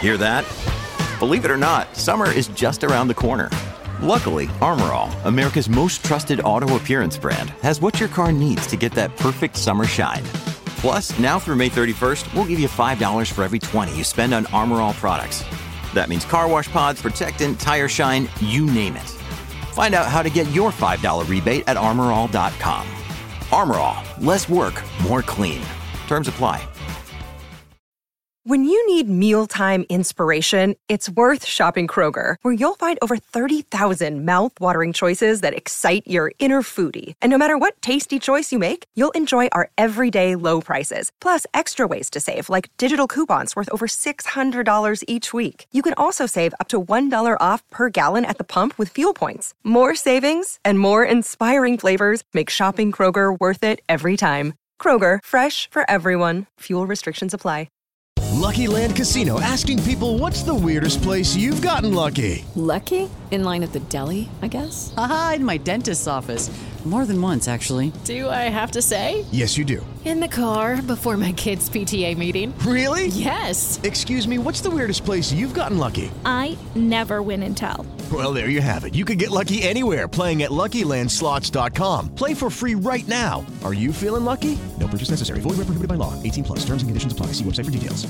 Hear that? Believe it or not, summer is just around the corner. Luckily, Armor All, America's most trusted auto appearance brand, has what your car needs to get that perfect summer shine. Plus, now through May 31st, we'll give you $5 for every $20 you spend on Armor All products. That means car wash pods, protectant, tire shine, you name it. Find out how to get your $5 rebate at armorall.com. Armor All, less work, more clean. Terms apply. When you need mealtime inspiration, it's worth shopping Kroger, where you'll find over 30,000 mouth-watering choices that excite your inner foodie. And no matter what tasty choice you make, you'll enjoy our everyday low prices, plus extra ways to save, like digital coupons worth over $600 each week. You can also save up to $1 off per gallon at the pump with fuel points. More savings and more inspiring flavors make shopping Kroger worth it every time. Kroger, fresh for everyone. Fuel restrictions apply. Lucky Land Casino, asking people, what's the weirdest place you've gotten lucky? Lucky? In line at the deli, I guess? Aha, in my dentist's office. More than once, actually. Do I have to say? Yes, you do. In the car before my kids' PTA meeting. Really? Yes. Excuse me, what's the weirdest place you've gotten lucky? I never win and tell. Well, there you have it. You can get lucky anywhere, playing at LuckyLandSlots.com. Play for free right now. Are you feeling lucky? No purchase necessary. Void where prohibited by law. 18 plus. Terms and conditions apply. See website for details.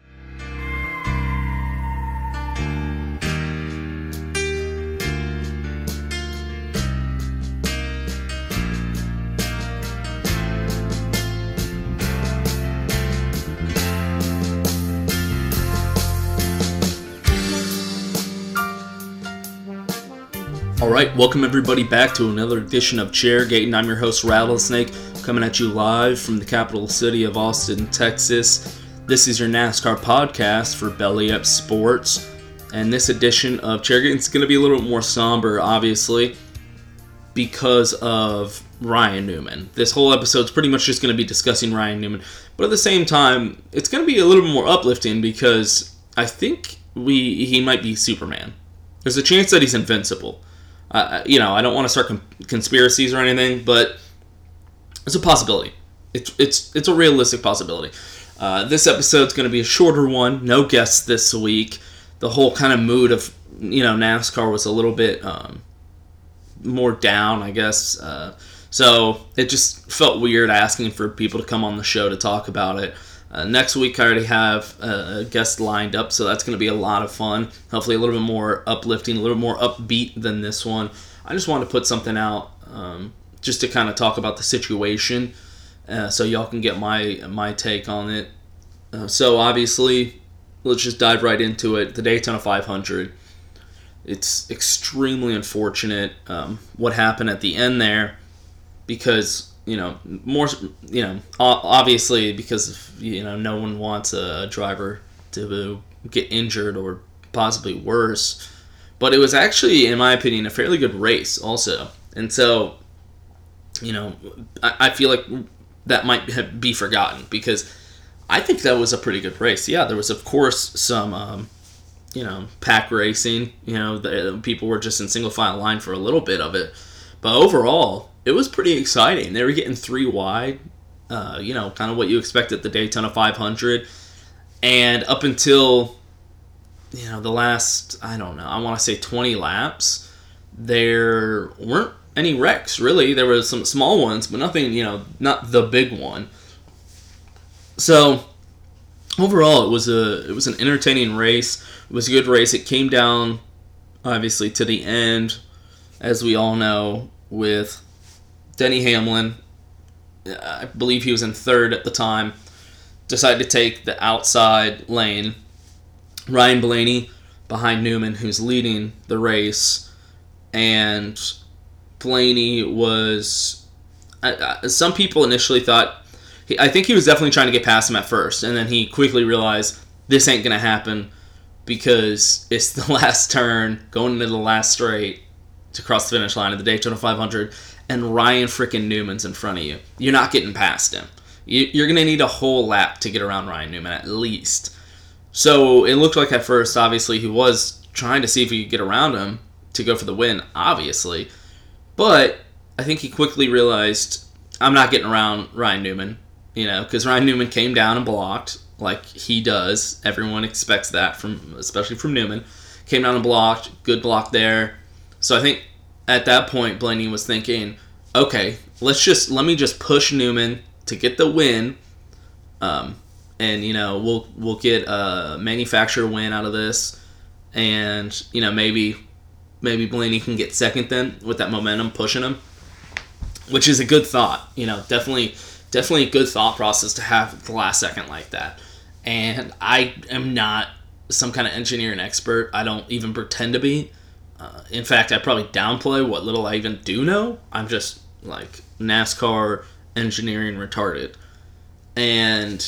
Alright, welcome everybody back to another edition of Chairgate, and I'm your host Rattlesnake, coming at you live from the capital city of Austin, Texas. This is your NASCAR podcast for Belly Up Sports, and this edition of Chairgate is going to be a little bit more somber, obviously, because of Ryan Newman. This whole episode is pretty much just going to be discussing Ryan Newman, but at the same time, it's going to be a little bit more uplifting because I think he might be Superman. There's a chance that he's invincible. I don't want to start conspiracies or anything, but it's a possibility. It's a realistic possibility. This episode's going to be a shorter one. No guests this week. The whole kind of mood of NASCAR was a little bit more down, I guess. So it just felt weird asking for people to come on the show to talk about it. Next week I already have a guest lined up, so that's going to be a lot of fun. Hopefully a little bit more uplifting, a little more upbeat than this one. I just wanted to put something out just to kind of talk about the situation so y'all can get my take on it. So obviously, let's just dive right into it. The Daytona 500. It's extremely unfortunate what happened at the end there because... obviously because no one wants a driver to get injured or possibly worse. But it was actually, in my opinion, a fairly good race also. And so, I feel like that might be forgotten because I think that was a pretty good race. Yeah, there was, of course, some, pack racing. The people were just in single file line for a little bit of it. But overall, it was pretty exciting. They were getting 3 wide, kind of what you expect at the Daytona 500. And up until, the last, I want to say 20 laps, there weren't any wrecks, really. There were some small ones, but nothing, not the big one. So, overall, it was an entertaining race. It was a good race. It came down, obviously, to the end, as we all know, with Denny Hamlin, I believe he was in third at the time, decided to take the outside lane. Ryan Blaney behind Newman, who's leading the race, and Blaney was... some people initially thought... I think he was definitely trying to get past him at first, and then he quickly realized this ain't going to happen because it's the last turn, going into the last straight to cross the finish line of the Daytona 500, and Ryan frickin' Newman's in front of you. You're not getting past him. You're going to need a whole lap to get around Ryan Newman, at least. So it looked like at first, obviously, he was trying to see if he could get around him to go for the win, obviously. But I think he quickly realized, I'm not getting around Ryan Newman, because Ryan Newman came down and blocked, like he does. Everyone expects that especially from Newman. Came down and blocked, good block there. So I think at that point Blaney was thinking, okay, let me just push Newman to get the win, and we'll get a manufacturer win out of this, and maybe Blaney can get second then with that momentum pushing him, which is a good thought. Definitely a good thought process to have at the last second like that. And I am not some kind of engineering expert. I don't even pretend to be. In fact, I probably downplay what little I even do know. I'm just like NASCAR engineering retarded. And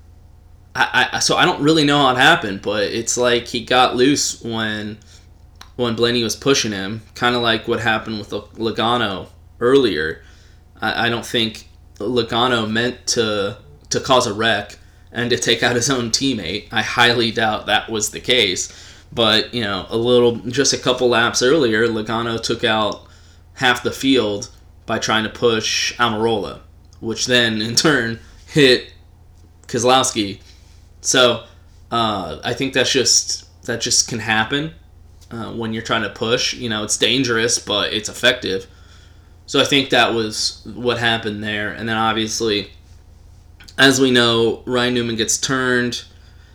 so I don't really know how it happened, but it's like he got loose when Blaney was pushing him, kind of like what happened with Logano earlier. I don't think Logano meant to cause a wreck and to take out his own teammate. I highly doubt that was the case. But, just a couple laps earlier, Logano took out half the field by trying to push Almirola, which then, in turn, hit Keselowski. So, I think that just can happen when you're trying to push. It's dangerous, but it's effective. So I think that was what happened there. And then, obviously, as we know, Ryan Newman gets turned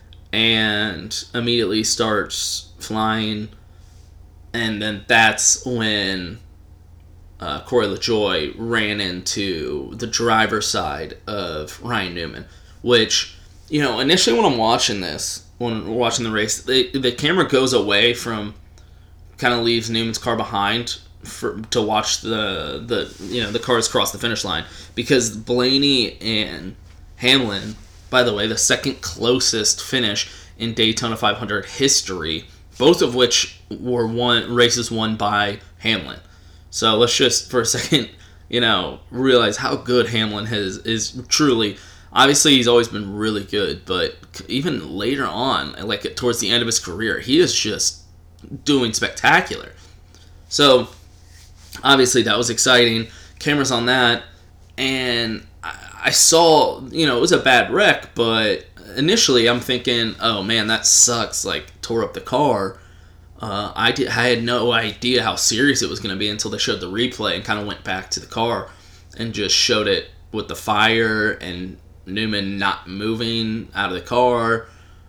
and immediately starts flying, and then that's when Corey LaJoie ran into the driver's side of Ryan Newman, which, initially when we're watching the race, the camera goes away from, kind of leaves Newman's car behind to watch the cars cross the finish line, because Blaney and Hamlin, by the way, the second closest finish in Daytona 500 history, both of which were races won by Hamlin. So let's just for a second, realize how good Hamlin is truly. Obviously, he's always been really good, but even later on, like towards the end of his career, he is just doing spectacular. So obviously that was exciting. Cameras on that, and I saw, it was a bad wreck, but initially I'm thinking, oh man, that sucks, like tore up the car. I had no idea how serious it was going to be until they showed the replay and kind of went back to the car and just showed it with the fire and Newman not moving out of the car.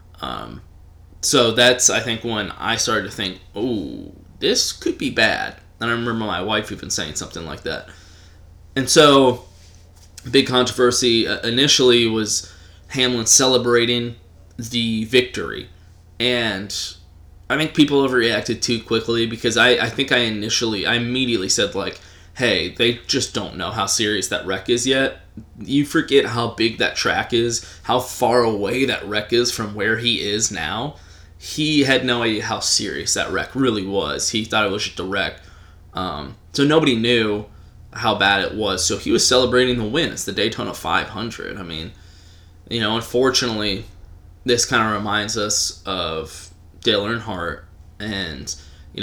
So that's, I think, when I started to think, oh, this could be bad. And I remember my wife even saying something like that. And so big controversy initially was Hamlin celebrating the victory, and I think people overreacted too quickly, because I think I immediately said, like, hey, they just don't know how serious that wreck is yet. You forget how big that track is, how far away that wreck is from where he is now. He had no idea how serious that wreck really was. He thought it was just a wreck. So nobody knew how bad it was. So he was celebrating the win. It's the Daytona 500. I mean, unfortunately, this kind of reminds us of Dale Earnhardt, and,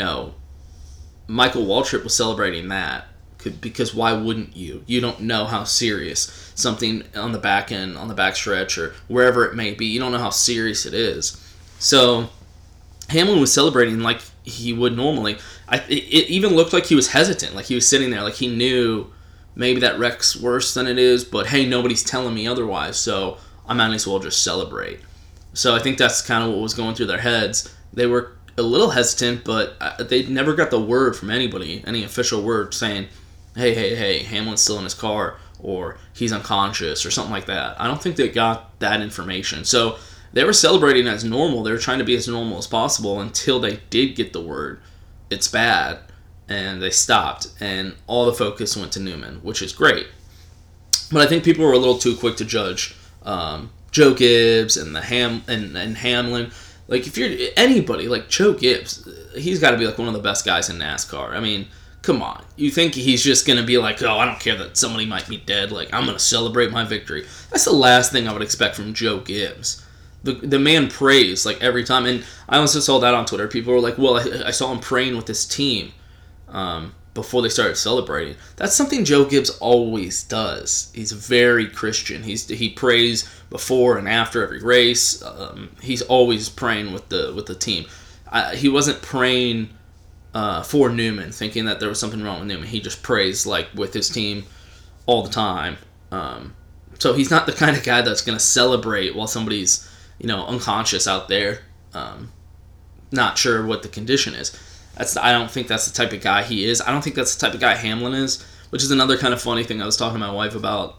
Michael Waltrip was celebrating that, because why wouldn't you? You don't know how serious something on the back end, on the back stretch, or wherever it may be. You don't know how serious it is. So Hamlin was celebrating like he would normally. It even looked like he was hesitant, like he was sitting there, like he knew maybe that wreck's worse than it is, but hey, nobody's telling me otherwise, so I might as well just celebrate. So I think that's kind of what was going through their heads. They were a little hesitant, but they never got the word from anybody, any official word saying, hey, Hamlin's still in his car, or he's unconscious, or something like that. I don't think they got that information. So they were celebrating as normal. They were trying to be as normal as possible until they did get the word, it's bad, and they stopped, and all the focus went to Newman, which is great. But I think people were a little too quick to judge Joe Gibbs and and Hamlin. Like, if you're anybody, like Joe Gibbs, he's got to be like one of the best guys in NASCAR. I mean, come on. You think he's just going to be like, oh, I don't care that somebody might be dead. Like, I'm going to celebrate my victory. That's the last thing I would expect from Joe Gibbs. The man prays, like, every time. And I also saw that on Twitter. People were like, well, I saw him praying with his team. But before they started celebrating. That's something Joe Gibbs always does. He's very Christian. He prays before and after every race. He's always praying with the team. He wasn't praying for Newman, thinking that there was something wrong with Newman. He just prays like with his team all the time. So he's not the kind of guy that's going to celebrate while somebody's unconscious out there, not sure what the condition is. I don't think that's the type of guy he is. I don't think that's the type of guy Hamlin is, which is another kind of funny thing I was talking to my wife about.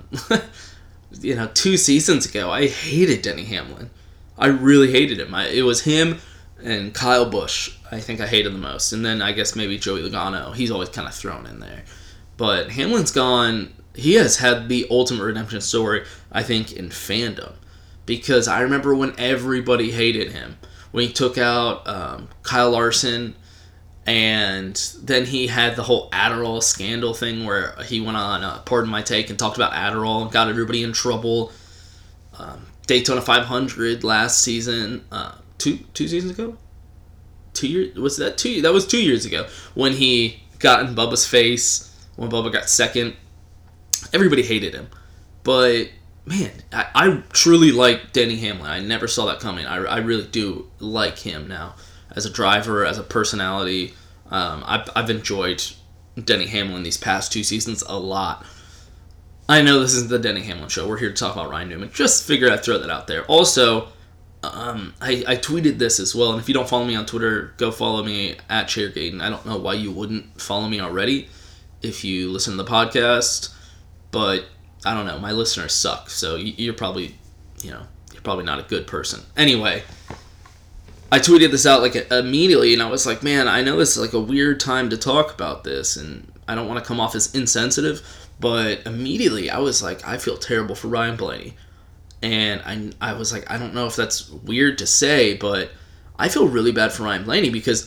2 seasons ago, I hated Denny Hamlin. I really hated him. It was him and Kyle Busch I think I hated the most. And then I guess maybe Joey Logano. He's always kind of thrown in there. But Hamlin's gone. He has had the ultimate redemption story, I think, in fandom. Because I remember when everybody hated him. When he took out Kyle Larson, and then he had the whole Adderall scandal thing where he went on Pardon My Take and talked about Adderall and got everybody in trouble. Daytona 500 last season, two seasons ago? 2 years? Was that 2 years? That was 2 years ago when he got in Bubba's face, when Bubba got second. Everybody hated him. But, man, I truly like Denny Hamlin. I never saw that coming. I really do like him now. As a driver, as a personality, I've enjoyed Denny Hamlin these past 2 seasons a lot. I know this isn't the Denny Hamlin show. We're here to talk about Ryan Newman. Just figured I'd throw that out there. Also, I tweeted this as well, and if you don't follow me on Twitter, go follow me at Chairgaten. I don't know why you wouldn't follow me already if you listen to the podcast, but I don't know. My listeners suck, so you're probably not a good person. Anyway, I tweeted this out like immediately, and I was like, man, I know this is like a weird time to talk about this, and I don't want to come off as insensitive, but immediately I was like, I feel terrible for Ryan Blaney. And I was like, I don't know if that's weird to say, but I feel really bad for Ryan Blaney because,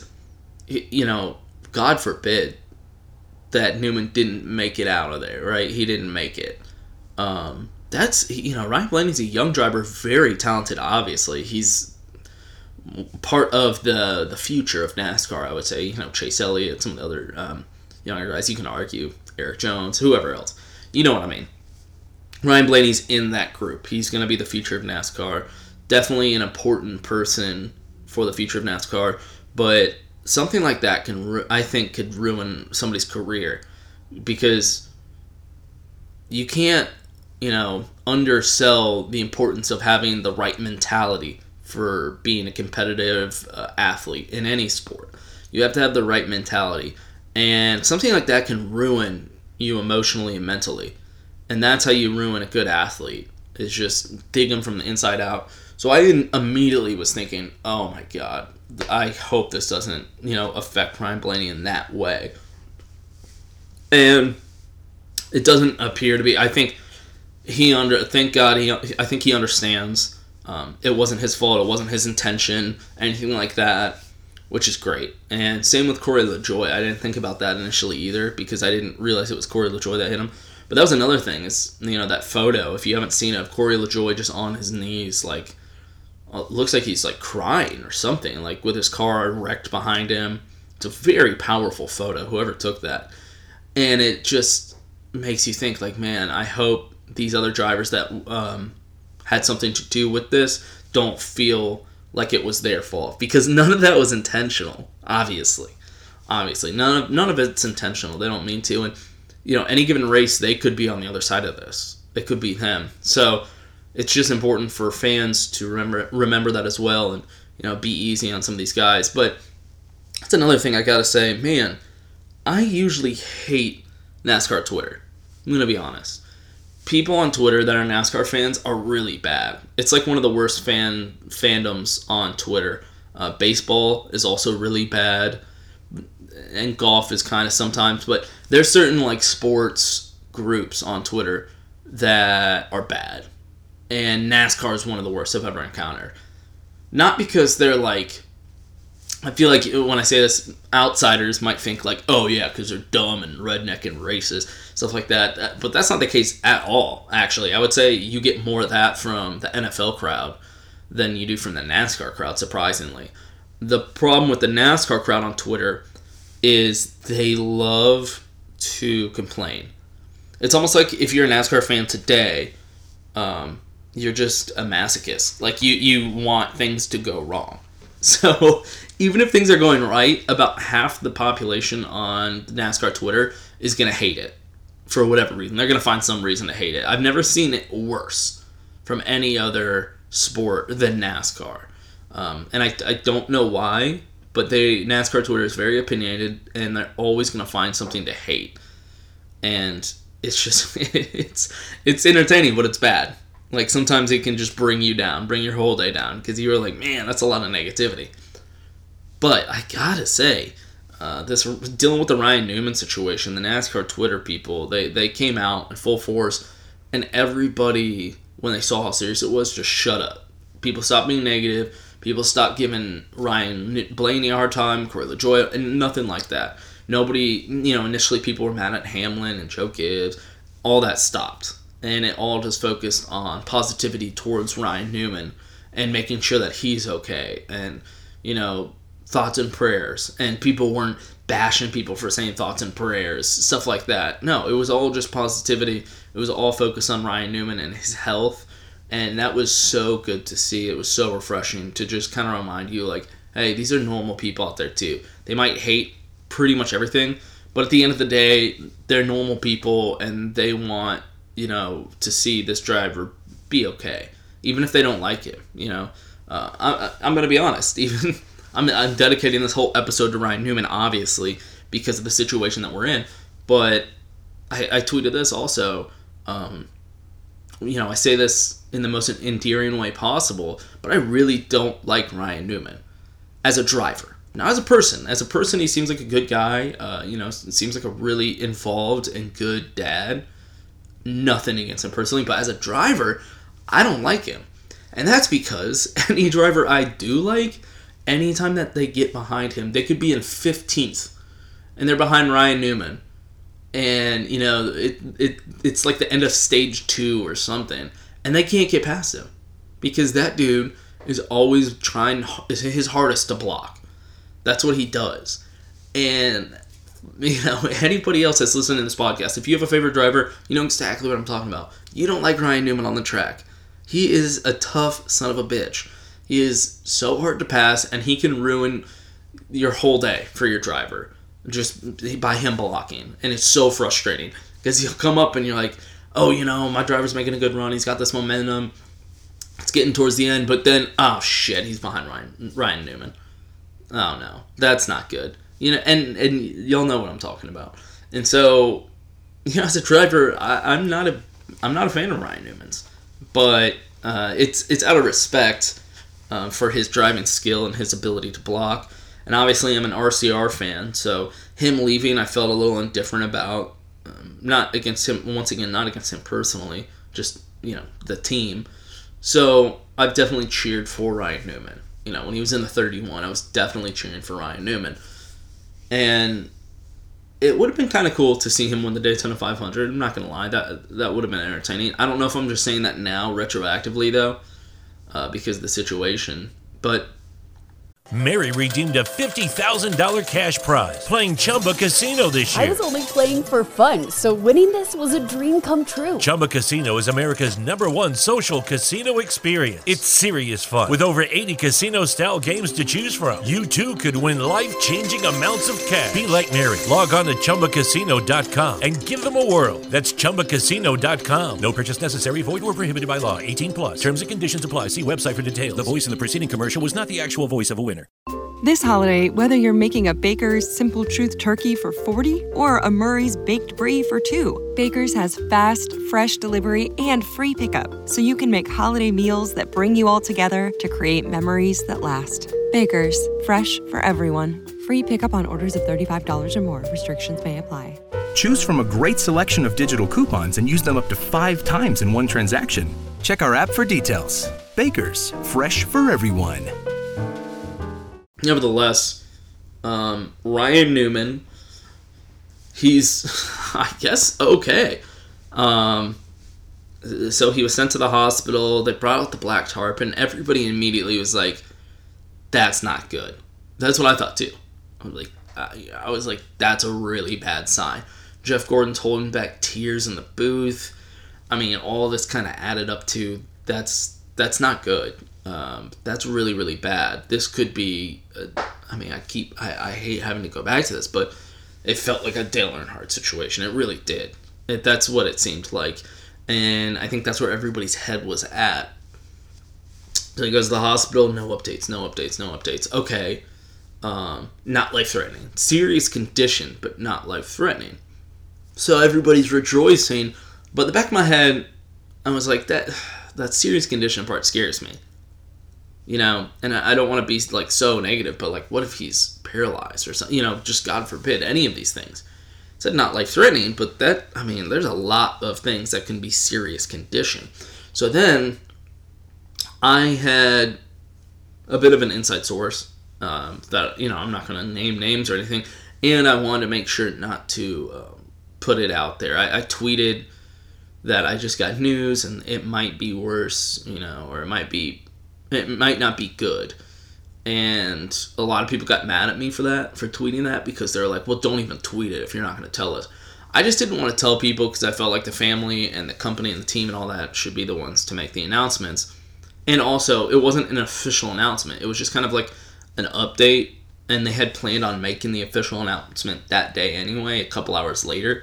God forbid that Newman didn't make it out of there, right? He didn't make it. Ryan Blaney's a young driver, very talented, obviously. He's part of the future of NASCAR, I would say. Chase Elliott, some of the other younger guys, you can argue, Eric Jones, whoever else. You know what I mean. Ryan Blaney's in that group. He's going to be the future of NASCAR. Definitely an important person for the future of NASCAR. But something like that could ruin somebody's career. Because you can't, undersell the importance of having the right mentality for being a competitive athlete in any sport. You have to have the right mentality. And something like that can ruin you emotionally and mentally. And that's how you ruin a good athlete, is just dig them from the inside out. So I immediately was thinking, oh my God, I hope this doesn't, affect Ryan Blaney in that way. And it doesn't appear to be. I think thank God, I think he understands. It wasn't his fault, it wasn't his intention, anything like that, which is great. And same with Corey LaJoie. I didn't think about that initially either, because I didn't realize it was Corey LaJoie that hit him. But that was another thing, is, that photo, if you haven't seen it, of Corey LaJoie just on his knees, like, looks like he's, like, crying or something, like, with his car wrecked behind him. It's a very powerful photo, whoever took that. And it just makes you think, like, man, I hope these other drivers that had something to do with this don't feel like it was their fault. Because none of that was intentional, obviously. None of it's intentional. They don't mean to. And any given race, they could be on the other side of this. It could be them. So it's just important for fans to remember that as well, and be easy on some of these guys. But that's another thing I gotta say, man. I usually hate NASCAR Twitter. I'm gonna be honest. People on Twitter that are NASCAR fans are really bad. It's like one of the worst fandoms on Twitter. Baseball is also really bad. And golf is kind of sometimes, but there's certain like sports groups on Twitter that are bad, and NASCAR is one of the worst I've ever encountered. Not because they're like, I feel like when I say this, outsiders might think like, oh yeah, because they're dumb and redneck and racist, stuff like that, but that's not the case at all, actually. I would say you get more of that from the NFL crowd than you do from the NASCAR crowd, surprisingly. The problem with the NASCAR crowd on Twitter is they love to complain. It's almost like if you're a NASCAR fan today, you're just a masochist. Like, you want things to go wrong. So even if things are going right, about half the population on NASCAR Twitter is going to hate it for whatever reason. They're going to find some reason to hate it. I've never seen it worse from any other sport than NASCAR. And I don't know why, but NASCAR Twitter is very opinionated, and they're always going to find something to hate. And it's just, it's entertaining, but it's bad. Like, sometimes it can just bring you down, bring your whole day down, because you're like, man, that's a lot of negativity. But I gotta say, dealing with the Ryan Newman situation, the NASCAR Twitter people, they came out in full force, and everybody, when they saw how serious it was, just shut up. People stopped being negative. People stopped giving Ryan Blaney a hard time, Corey LaJoie, and nothing like that. Nobody, initially people were mad at Hamlin and Joe Gibbs. All that stopped. And it all just focused on positivity towards Ryan Newman and making sure that he's okay. And, thoughts and prayers. And people weren't bashing people for saying thoughts and prayers, stuff like that. No, it was all just positivity. It was all focused on Ryan Newman and his health. And that was so good to see. It was so refreshing to just kind of remind you, like, hey, these are normal people out there too. They might hate pretty much everything, but at the end of the day, they're normal people, and they want, to see this driver be okay, even if they don't like him. I'm going to be honest. Even I'm dedicating this whole episode to Ryan Newman, obviously, because of the situation that we're in. But I tweeted this also. I say this in the most endearing way possible, but I really don't like Ryan Newman as a driver. Not as a person. As a person, he seems like a good guy. Seems like a really involved and good dad. Nothing against him personally, but as a driver, I don't like him. And that's because any driver I do like, anytime that they get behind him, they could be in 15th, and they're behind Ryan Newman. And, it's like the end of stage 2 or something, and they can't get past him. Because that dude is always trying his hardest to block. That's what he does. And, anybody else that's listening to this podcast, if you have a favorite driver, you know exactly what I'm talking about. You don't like Ryan Newman on the track. He is a tough son of a bitch. He is so hard to pass, and he can ruin your whole day for your driver just by him blocking. And it's so frustrating because he'll come up and you're like, oh, my driver's making a good run. He's got this momentum. It's getting towards the end, but then, oh shit, he's behind Ryan Newman. Oh no, that's not good. And y'all know what I'm talking about. And so, as a driver, I'm not a fan of Ryan Newman's, but it's out of respect for his driving skill and his ability to block. And obviously, I'm an RCR fan, so him leaving, I felt a little indifferent about. Not against him, once again, not against him personally, just the team. So I've definitely cheered for Ryan Newman. When he was in the 31, I was definitely cheering for Ryan Newman. And it would have been kind of cool to see him win the Daytona 500. I'm not going to lie, that would have been entertaining. I don't know if I'm just saying that now, retroactively, though, because of the situation. But Mary redeemed a $50,000 cash prize playing Chumba Casino this year. I was only playing for fun, so winning this was a dream come true. Chumba Casino is America's #1 social casino experience. It's serious fun. With over 80 casino-style games to choose from, you too could win life-changing amounts of cash. Be like Mary. Log on to ChumbaCasino.com and give them a whirl. That's ChumbaCasino.com. No purchase necessary. Void where prohibited by law. 18+. Terms and conditions apply. See website for details. The voice in the preceding commercial was not the actual voice of a winner. This holiday, whether you're making a Baker's Simple Truth turkey for 40 or a Murray's Baked Brie for 2, Baker's has fast, fresh delivery and free pickup, so you can make holiday meals that bring you all together to create memories that last. Baker's, fresh for everyone. Free pickup on orders of $35 or more. Restrictions may apply. Choose from a great selection of digital coupons and use them up to 5 times in one transaction. Check our app for details. Baker's, fresh for everyone. Nevertheless, Ryan Newman, he's, I guess, okay. So he was sent to the hospital. They brought out the black tarp, and everybody immediately was like, that's not good. That's what I thought, too. I was like, I was like, that's a really bad sign. Jeff Gordon's holding back tears in the booth. I mean, all this kind of added up to that's not good. That's really, really bad. This could be, I hate having to go back to this, but it felt like a Dale Earnhardt situation. It really did. That's what it seemed like. And I think that's where everybody's head was at. So he goes to the hospital, no updates. Okay. Not life-threatening. Serious condition, but not life-threatening. So everybody's rejoicing, but in the back of my head, I was like, that serious condition part scares me. And I don't want to be like so negative, but like, what if he's paralyzed or something? Just God forbid, any of these things. It said not life-threatening, but there's a lot of things that can be serious condition. So then, I had a bit of an inside source that, I'm not going to name names or anything, and I wanted to make sure not to put it out there. I tweeted that I just got news and it might be worse, or it might not be good. And a lot of people got mad at me for tweeting that, because they're like, well, don't even tweet it if you're not going to tell us. I just didn't want to tell people because I felt like the family and the company and the team and all that should be the ones to make the announcements. And also, it wasn't an official announcement. It was just kind of like an update, and they had planned on making the official announcement that day anyway, a couple hours later.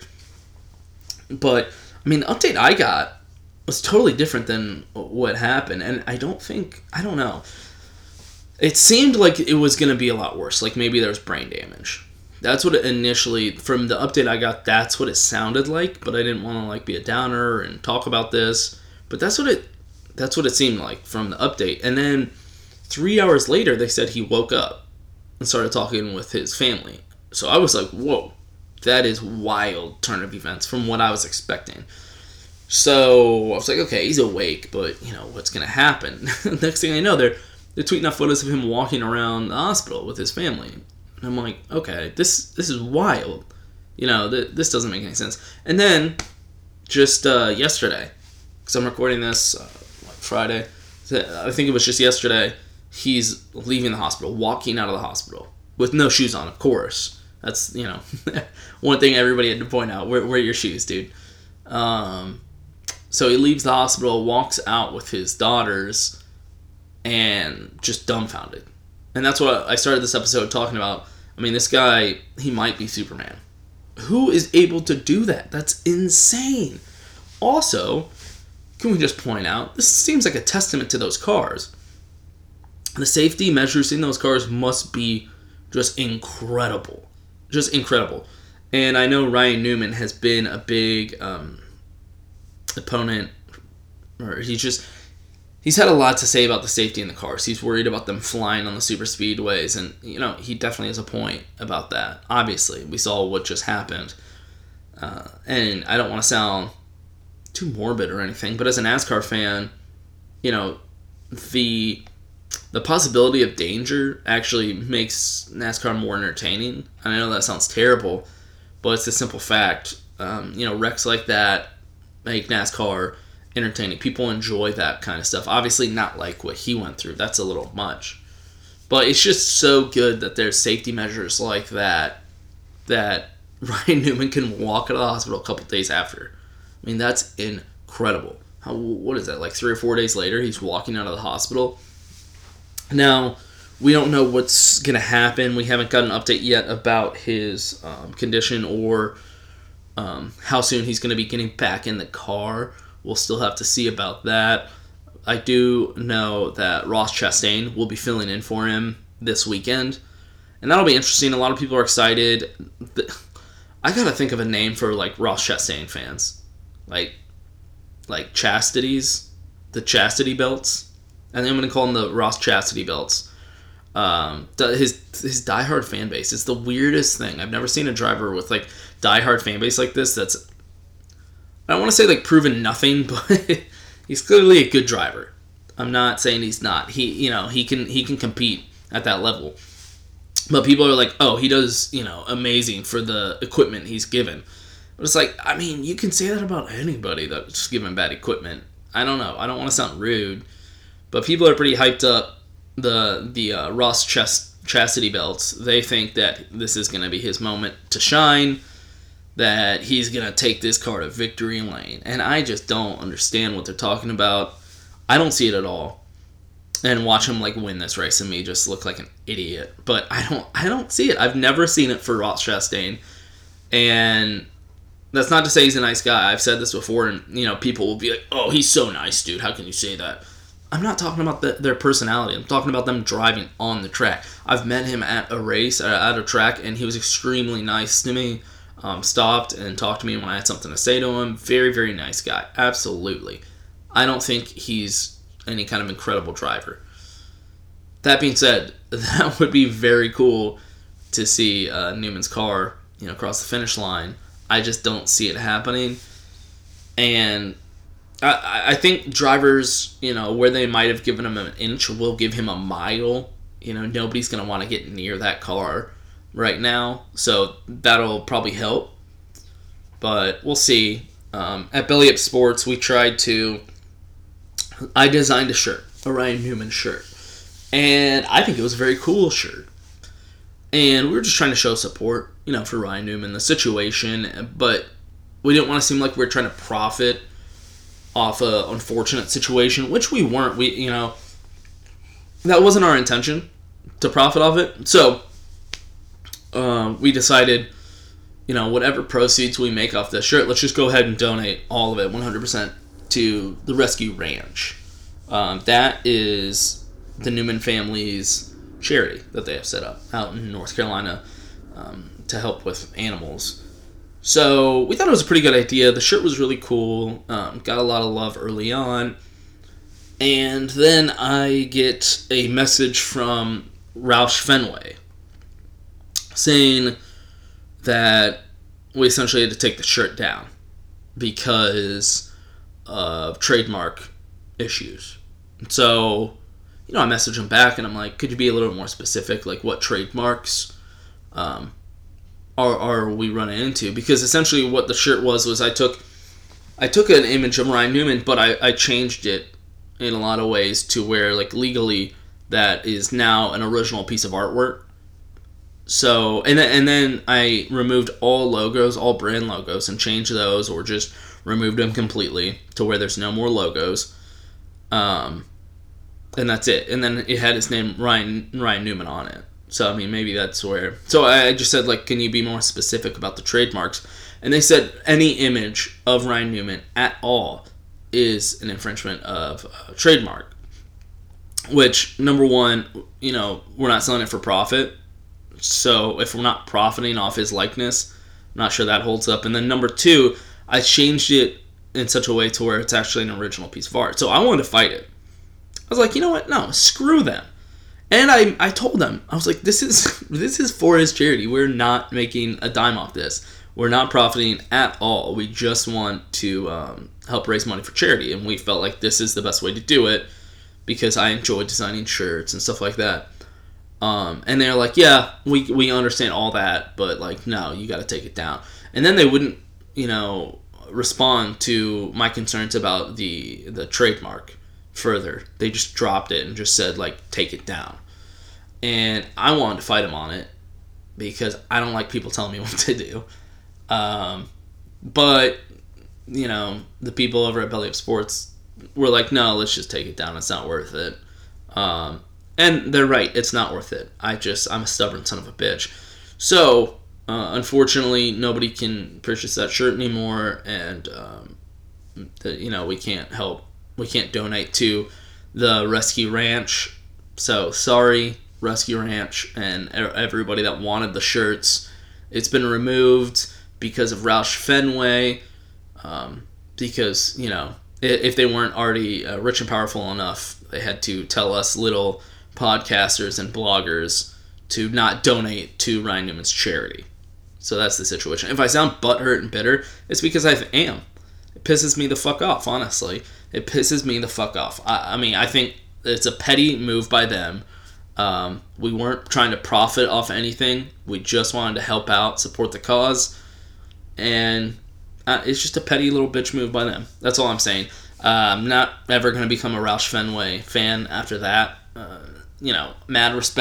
But, the update I got was totally different than what happened, and I don't know. It seemed like it was going to be a lot worse, like maybe there was brain damage. That's what it initially, from the update I got, that's what it sounded like, but I didn't want to be a downer and talk about this, but that's what it seemed like from the update. And then 3 hours later, they said he woke up and started talking with his family. So I was like, whoa, that is wild turn of events from what I was expecting. So I was like, okay, he's awake, but what's going to happen? Next thing I know, they're tweeting out photos of him walking around the hospital with his family. And I'm like, okay, this is wild. This doesn't make any sense. And then, just yesterday, because I'm recording this Friday, I think it was just yesterday, he's leaving the hospital, walking out of the hospital, with no shoes on, of course. That's, one thing everybody had to point out, wear your shoes, dude. So he leaves the hospital, walks out with his daughters, and just dumbfounded. And that's what I started this episode talking about. This guy, he might be Superman. Who is able to do that? That's insane. Also, can we just point out, this seems like a testament to those cars. The safety measures in those cars must be just incredible. Just incredible. And I know Ryan Newman has been a big opponent, or he's had a lot to say about the safety in the cars. He's worried about them flying on the super speedways, and he definitely has a point about that. Obviously, we saw what just happened, and I don't want to sound too morbid or anything, but as a NASCAR fan, the possibility of danger actually makes NASCAR more entertaining. And I know that sounds terrible, but it's a simple fact. Wrecks like that make NASCAR entertaining. People enjoy that kind of stuff. Obviously not like what he went through. That's a little much. But it's just so good that there's safety measures like that Ryan Newman can walk out of the hospital a couple days after. That's incredible. What is that, like 3 or 4 days later, he's walking out of the hospital? Now, we don't know what's going to happen. We haven't got an update yet about his condition or how soon he's going to be getting back in the car. We'll still have to see about that. I do know that Ross Chastain will be filling in for him this weekend, and that'll be interesting. A lot of people are excited. I gotta think of a name for Ross Chastain fans, like Chastity's, the Chastity belts. I think I'm gonna call them the Ross Chastity belts. His diehard fan base is the weirdest thing. I've never seen a driver with diehard fan base like this. That's, I don't want to say proven nothing, but he's clearly a good driver. I'm not saying he's not. He can compete at that level. But people are like, oh, he does, amazing for the equipment he's given. But it's you can say that about anybody that's given bad equipment. I don't know. I don't want to sound rude, but people are pretty hyped up the Ross chastity belts. They think that this is going to be his moment to shine, that he's going to take this car to victory lane. And I just don't understand what they're talking about. I don't see it at all. And watch him like win this race and me just look like an idiot. But I don't see it. I've never seen it for Ross Chastain. And that's not to say he's a nice guy. I've said this before, and people will be like, "Oh, he's so nice, dude. How can you say that?" I'm not talking about their personality. I'm talking about them driving on the track. I've met him at a race, at a track, and he was extremely nice to me. Stopped and talked to me when I had something to say to him. Very, very nice guy. Absolutely. I don't think he's any kind of incredible driver. That being said, that would be very cool to see Newman's car, cross the finish line. I just don't see it happening. And I think drivers, where they might have given him an inch will give him a mile. Nobody's going to want to get near that car right now. So that'll probably help. But we'll see. At Belly Up Sports, I designed a shirt, a Ryan Newman shirt. And I think it was a very cool shirt. And we were just trying to show support, for Ryan Newman, the situation. But we didn't want to seem like we were trying to profit off a unfortunate situation, which we weren't. That wasn't our intention, to profit off it. So we decided, whatever proceeds we make off this shirt, let's just go ahead and donate all of it, 100%, to the Rescue Ranch. That is the Newman family's charity that they have set up out in North Carolina to help with animals. So we thought it was a pretty good idea. The shirt was really cool. Got a lot of love early on. And then I get a message from Roush Fenway saying that we essentially had to take the shirt down because of trademark issues. So, I message him back and I'm like, could you be a little more specific? Like, what trademarks are we running into? Because essentially what the shirt was I took an image of Ryan Newman, but I changed it in a lot of ways to where, like, legally that is now an original piece of artwork. So, and then I removed all logos, all brand logos, and changed those, or just removed them completely to where there's no more logos. And that's it. And then it had his name, Ryan Newman, on it. So, I mean, maybe that's where... So I just said, like, can you be more specific about the trademarks? And they said any image of Ryan Newman at all is an infringement of trademark. Which, number one, we're not selling it for profit. So if we're not profiting off his likeness, I'm not sure that holds up. And then number two, I changed it in such a way to where it's actually an original piece of art. So I wanted to fight it. I was like, you know what? No, screw them. And I told them, I was like, this is for his charity. We're not making a dime off this. We're not profiting at all. We just want to help raise money for charity. And we felt like this is the best way to do it because I enjoy designing shirts and stuff like that. And they're like, yeah, we understand all that, but like, no, you got to take it down. And then they wouldn't, respond to my concerns about the trademark further. They just dropped it and just said, like, take it down. And I wanted to fight them on it because I don't like people telling me what to do. But, the people over at Belly Up Sports were like, no, let's just take it down. It's not worth it. And they're right. It's not worth it. I'm a stubborn son of a bitch. So, unfortunately, nobody can purchase that shirt anymore. And, we can't help. We can't donate to the Rescue Ranch. So, sorry, Rescue Ranch and everybody that wanted the shirts. It's been removed because of Roush Fenway. Because, if they weren't already rich and powerful enough, they had to tell us little podcasters and bloggers to not donate to Ryan Newman's charity. So that's the situation. If I sound butthurt and bitter, it's because I am. It pisses me the fuck off, honestly. It pisses me the fuck off. I mean, I think it's a petty move by them. We weren't trying to profit off anything. We just wanted to help out, support the cause. And it's just a petty little bitch move by them. That's all I'm saying. I'm not ever going to become a Roush Fenway fan after that. Mad respect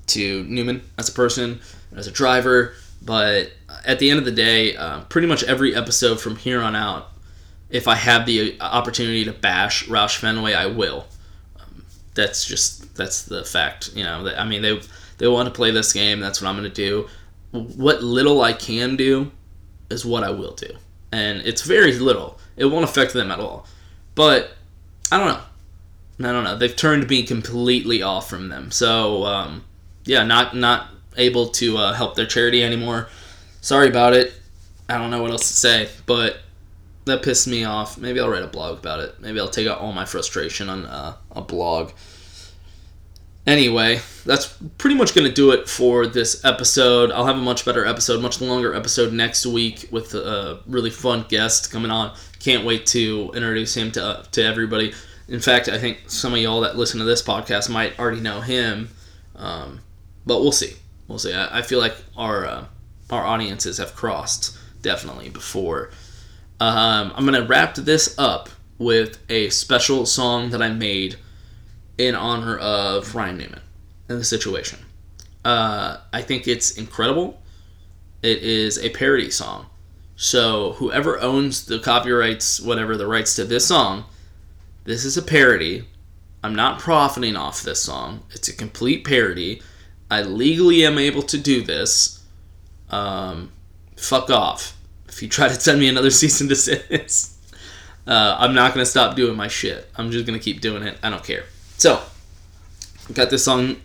to Newman as a person, as a driver. But at the end of the day, pretty much every episode from here on out, if I have the opportunity to bash Roush Fenway, I will. That's the fact. I mean, they want to play this game. That's what I'm going to do. What little I can do is what I will do. And it's very little. It won't affect them at all. But I don't know. They've turned me completely off from them. So, not able to help their charity anymore. Sorry about it. I don't know what else to say, but that pissed me off. Maybe I'll write a blog about it. Maybe I'll take out all my frustration on a blog. Anyway, that's pretty much going to do it for this episode. I'll have a much better episode, much longer episode next week with a really fun guest coming on. Can't wait to introduce him to everybody. In fact, I think some of y'all that listen to this podcast might already know him, but we'll see. We'll see. I feel like our audiences have crossed definitely before. I'm going to wrap this up with a special song that I made in honor of Ryan Newman and the situation. I think it's incredible. It is a parody song. So whoever owns the copyrights, whatever the rights to this song, this is a parody. I'm not profiting off this song. It's a complete parody. I legally am able to do this. Fuck off. If you try to send me another cease and desist, I'm not going to stop doing my shit. I'm just going to keep doing it. I don't care. So, got this song,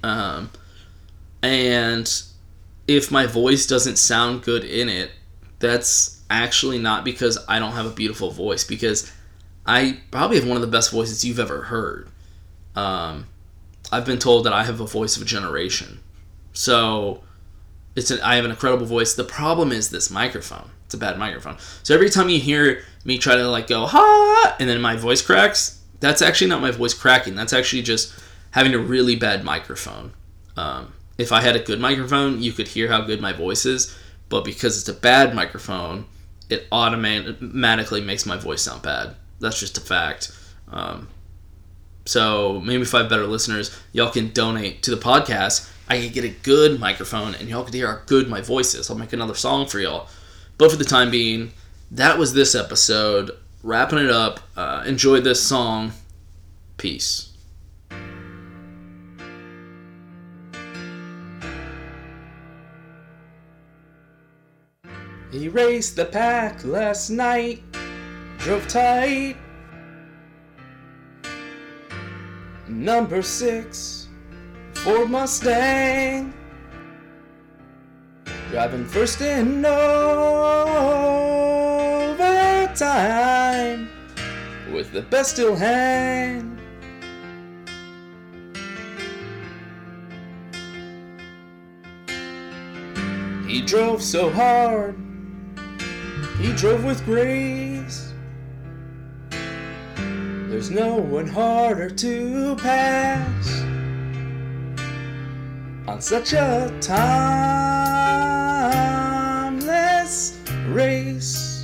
and if my voice doesn't sound good in it, that's actually not because I don't have a beautiful voice, because I probably have one of the best voices you've ever heard. I've been told that I have a voice of a generation. So, I have an incredible voice. The problem is this microphone. It's a bad microphone. So every time you hear me try to go, ha, and then my voice cracks, that's actually not my voice cracking. That's actually just having a really bad microphone. If I had a good microphone, you could hear how good my voice is. But because it's a bad microphone, it automatically makes my voice sound bad. That's just a fact. So maybe if I have better listeners, y'all can donate to the podcast. I can get a good microphone, and y'all can hear how good my voice is. I'll make another song for y'all. But for the time being, that was this episode. Wrapping it up. Enjoy this song. Peace. He raced the pack last night. Drove tight. Number 6, Ford Mustang. Driving first in overtime with the best still hang. He drove so hard, he drove with grace. There's no one harder to pass on such a timeless race.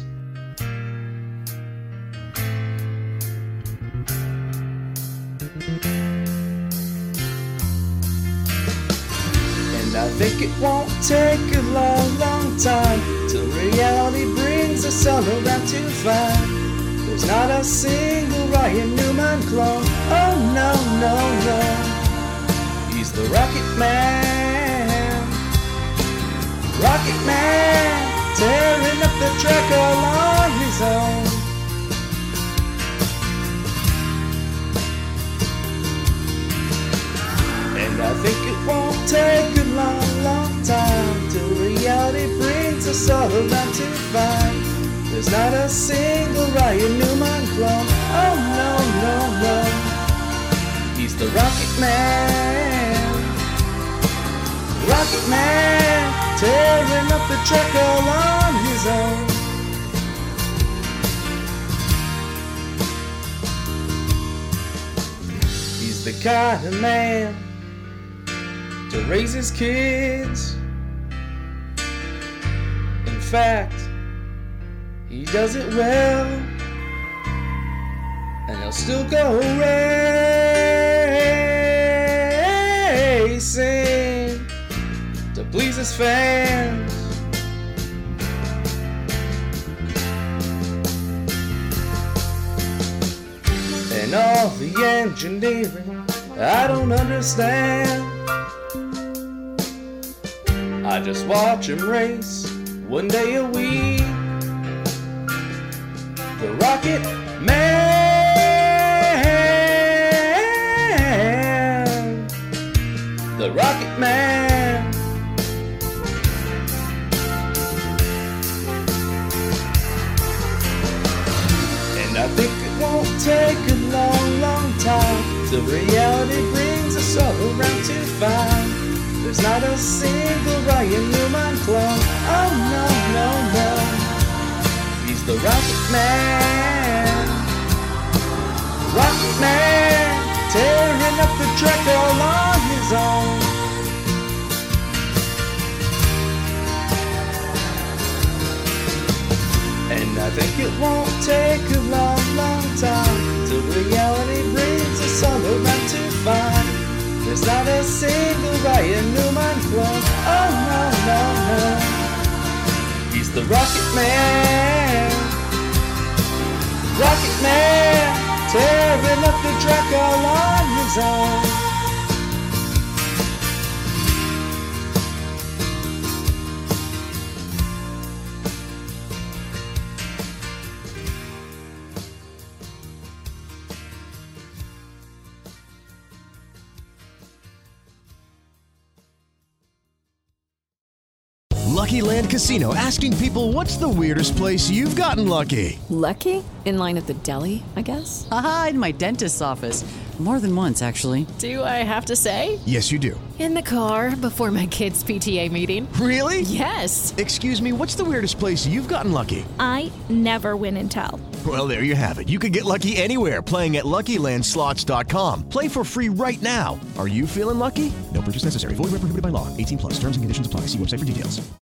And I think it won't take a long, long time till reality brings us all around to find there's not a single Ryan Newman clone. Oh no, no, no. He's the Rocket Man. Rocket Man, tearing up the track all on his own. And I think it won't take a long, long time till reality brings us all around to find there's not a single Ryan Newman clone. Oh no, no, no. He's the Rocket Man. Rocket Man, tearing up the track all on his own. He's the kind of man to raise his kids. In fact, he does it well, and he'll still go racing to please his fans. And all the engineering I don't understand. I just watch him race one day a week. The Rocket Man. The Rocket Man. And I think it won't take a long, long time till reality brings us all around to find there's not a single Ryan Newman clone. Oh no, no, no. He's the Rocket Man. Rocket Man, tearing up the track all on his own. And I think it won't take a long, long time till reality brings us all around to find there's not a single Ryan Newman clone. Oh no, no, no. He's the Rocket Man. Rocket Man, tearing up the track all on his own. Lucky Land Casino, asking people, what's the weirdest place you've gotten lucky? Lucky? In line at the deli, I guess? Aha, in my dentist's office. More than once, actually. Do I have to say? Yes, you do. In the car before my kids' PTA meeting. Really? Yes. Excuse me, what's the weirdest place you've gotten lucky? I never win and tell. Well, there you have it. You can get lucky anywhere, playing at LuckyLandSlots.com. Play for free right now. Are you feeling lucky? No purchase necessary. Void where prohibited by law. 18+. Terms and conditions apply. See website for details.